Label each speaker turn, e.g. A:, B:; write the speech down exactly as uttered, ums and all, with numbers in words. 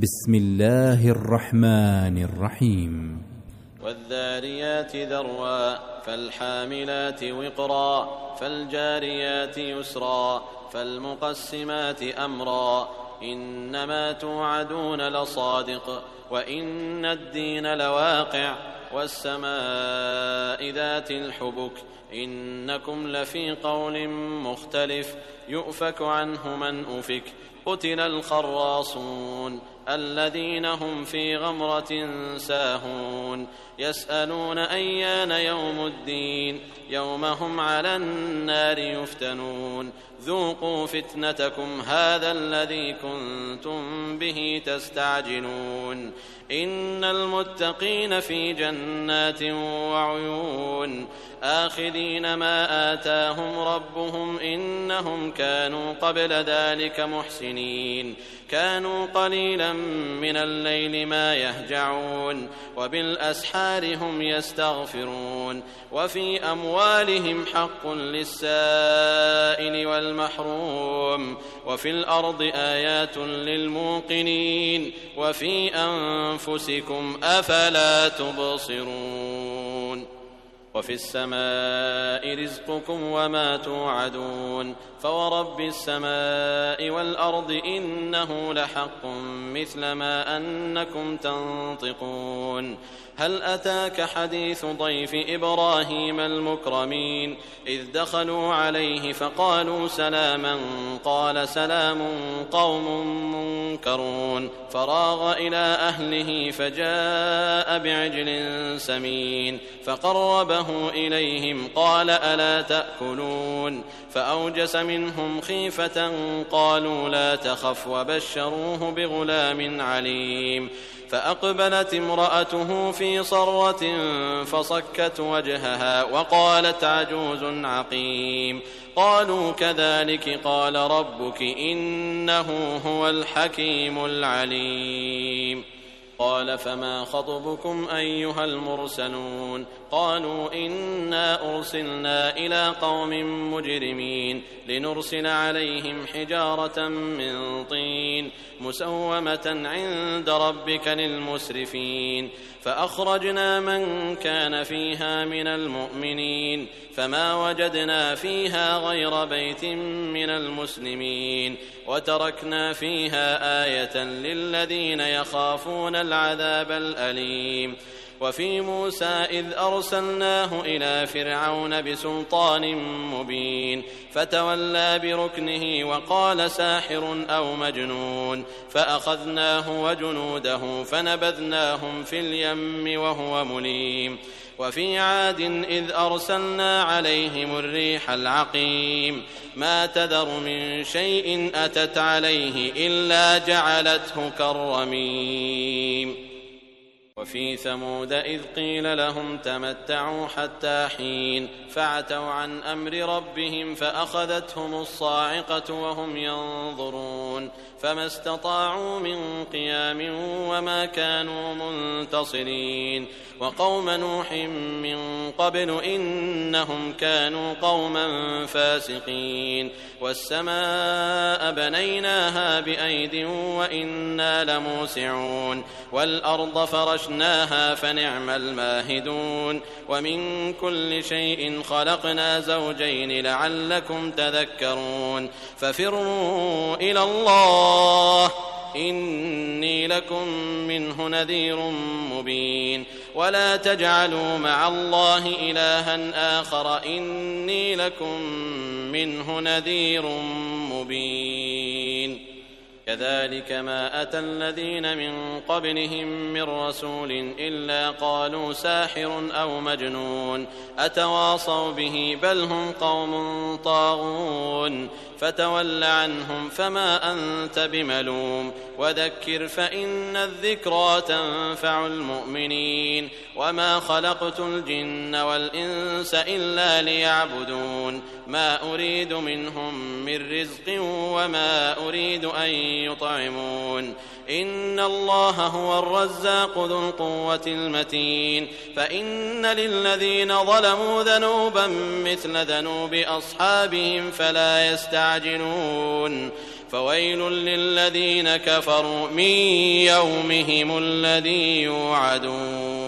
A: بسم الله الرحمن الرحيم.
B: والذاريات ذروا فالحاملات وقرا فالجاريات يسرا فالمقسمات أمرا إنما توعدون لصادق وإن الدين لواقع والسماء ذات الحبك إنكم لفي قول مختلف يؤفك عنه من أفك قتل الخراصون الذين هم في غمرة ساهون يسألون أيان يوم الدين يوم هم على النار يفتنون ذوقوا فتنتكم هذا الذي كنتم به تستعجلون إن المتقين في جنات وعيون آخذين ما آتاهم ربهم إنهم كانوا قبل ذلك محسنين كانوا قليلا من الليل ما يهجعون وبالأسحار هم يستغفرون وفي أموالهم حق للسائل والمحروم وفي الأرض آيات للموقنين وفي أنفسكم أفلا تبصرون وفي السماء رزقكم وما توعدون فورب السماء والأرض إنه لحق مثل ما أنكم تنطقون هل أتاك حديث ضيف إبراهيم المكرمين إذ دخلوا عليه فقالوا سلاما قال سلام قوم منكرون فراغ إلى أهله فجاء بعجل سمين فقربه إليهم قال ألا تأكلون فأوجس منهم خيفة قالوا لا تخف وبشروه بغلام عليم فأقبلت امرأته في صرة فصكت وجهها وقالت عجوز عقيم قالوا كذلك قال ربك إنه هو الحكيم العليم قال فما خطبكم أيها المرسلون قالوا إنا أرسلنا إلى قوم مجرمين لنرسل عليهم حجارة من طين مسومة عند ربك للمسرفين فأخرجنا من كان فيها من المؤمنين فما وجدنا فيها غير بيت من المسلمين وتركنا فيها آية للذين يخافون العذاب الأليم وفي موسى إذ أرسلناه إلى فرعون بسلطان مبين فتولى بركنه وقال ساحر أو مجنون فأخذناه وجنوده فنبذناهم في اليم وهو مليم وفي عاد إذ أرسلنا عليهم الريح العقيم ما تذر من شيء أتت عليه إلا جعلته كالرميم وفي ثمود إذ قيل لهم تمتعوا حتى حين فعتوا عن أمر ربهم فأخذتهم الصاعقة وهم ينظرون فما استطاعوا من قيام وما كانوا منتصرين وقوم نوح من قبل إنهم كانوا قوما فاسقين والسماء بنيناها بأيد وإنا لموسعون والأرض فرشناها فنعم الماهدون ومن كل شيء خلقنا زوجين لعلكم تذكرون ففروا إلى الله إني لكم منه نذير مبين ولا تجعلوا مع الله إلها آخر إني لكم منه نذير مبين كذلك ما أتى الذين من قبلهم من رسول إلا قالوا ساحر أو مجنون أتواصوا به بل هم قوم طاغون فتول عنهم فما أنت بملوم وذكر فإن الذكرى تنفع المؤمنين وما خلقت الجن والإنس إلا ليعبدون ما أريد منهم من رزق وما أريد أن يطعمون إن الله هو الرزاق ذو القوة المتين فإن للذين ظلموا ذنوبا مثل ذنوب أصحابهم فلا يستعجلون فويل للذين كفروا من يومهم الذي يوعدون.